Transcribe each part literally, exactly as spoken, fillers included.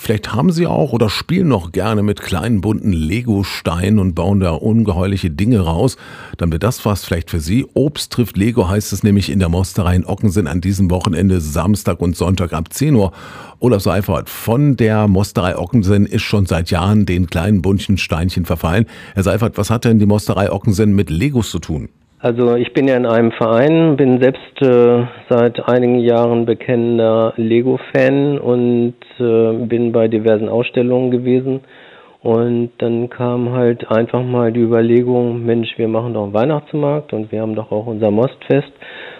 vielleicht haben Sie auch oder spielen noch gerne mit kleinen bunten Lego-Steinen und bauen da ungeheuerliche Dinge raus. Dann wird das was vielleicht für Sie. Obst trifft Lego heißt es nämlich in der Mosterei in Ockensen an diesem Wochenende Samstag und Sonntag ab zehn Uhr. Olaf Seifert von der Mosterei Ockensen ist schon seit Jahren den kleinen bunten Steinchen verfallen. Herr Seifert, was hat denn die Mosterei Ockensen mit Legos zu tun? Also ich bin ja in einem Verein, bin selbst äh, seit einigen Jahren bekennender Lego-Fan und äh, bin bei diversen Ausstellungen gewesen. Und dann kam halt einfach mal die Überlegung, Mensch, wir machen doch einen Weihnachtsmarkt und wir haben doch auch unser Mostfest.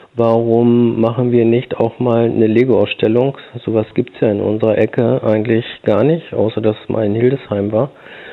Warum machen wir nicht auch mal eine Lego-Ausstellung? Sowas gibt's ja in unserer Ecke eigentlich gar nicht, außer dass es mal in Hildesheim war.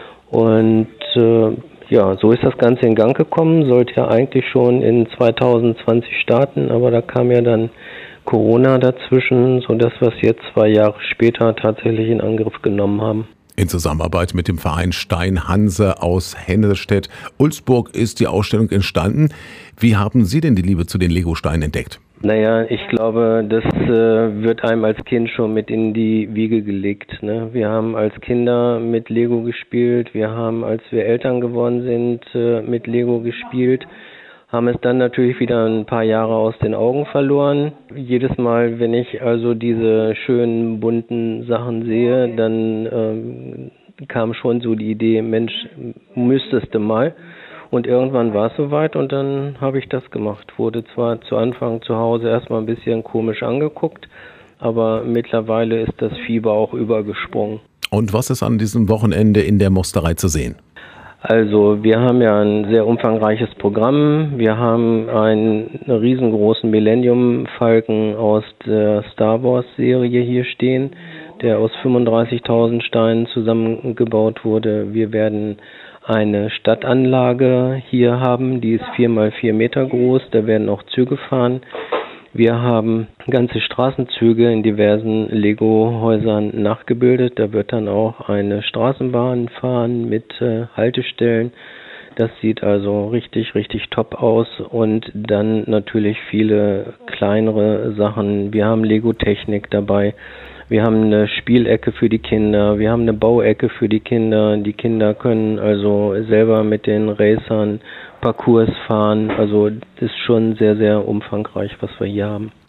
Und äh, ja, so ist das Ganze in Gang gekommen, sollte ja eigentlich schon in zwanzig zwanzig starten, aber da kam ja dann Corona dazwischen, sodass wir es jetzt zwei Jahre später tatsächlich in Angriff genommen haben. In Zusammenarbeit mit dem Verein Steinhanse aus Hennestedt-Ulzburg ist die Ausstellung entstanden. Wie haben Sie denn die Liebe zu den Lego-Steinen entdeckt? Naja, ich glaube, das äh, wird einem als Kind schon mit in die Wiege gelegt, ne? Wir haben als Kinder mit Lego gespielt, wir haben, als wir Eltern geworden sind, äh, mit Lego gespielt, haben es dann natürlich wieder ein paar Jahre aus den Augen verloren. Jedes Mal, wenn ich also diese schönen, bunten Sachen sehe, dann ähm, kam schon so die Idee, Mensch, müsstest du mal. Und irgendwann war es soweit und dann habe ich das gemacht. Wurde zwar zu Anfang zu Hause erstmal ein bisschen komisch angeguckt, aber mittlerweile ist das Fieber auch übergesprungen. Und was ist an diesem Wochenende in der Mosterei zu sehen? Also wir haben ja ein sehr umfangreiches Programm. Wir haben einen riesengroßen Millennium-Falken aus der Star Wars-Serie hier stehen, der aus fünfunddreißigtausend Steinen zusammengebaut wurde. Wir werden eine Stadtanlage hier haben, die ist vier mal vier Meter groß, da werden auch Züge fahren. Wir haben ganze Straßenzüge in diversen Lego-Häusern nachgebildet, da wird dann auch eine Straßenbahn fahren mit äh, Haltestellen. Das sieht also richtig, richtig top aus und dann natürlich viele kleinere Sachen. Wir haben Lego-Technik dabei. Wir haben eine Spielecke für die Kinder, wir haben eine Bauecke für die Kinder. Die Kinder können also selber mit den Racern Parcours fahren. Also das ist schon sehr, sehr umfangreich, was wir hier haben.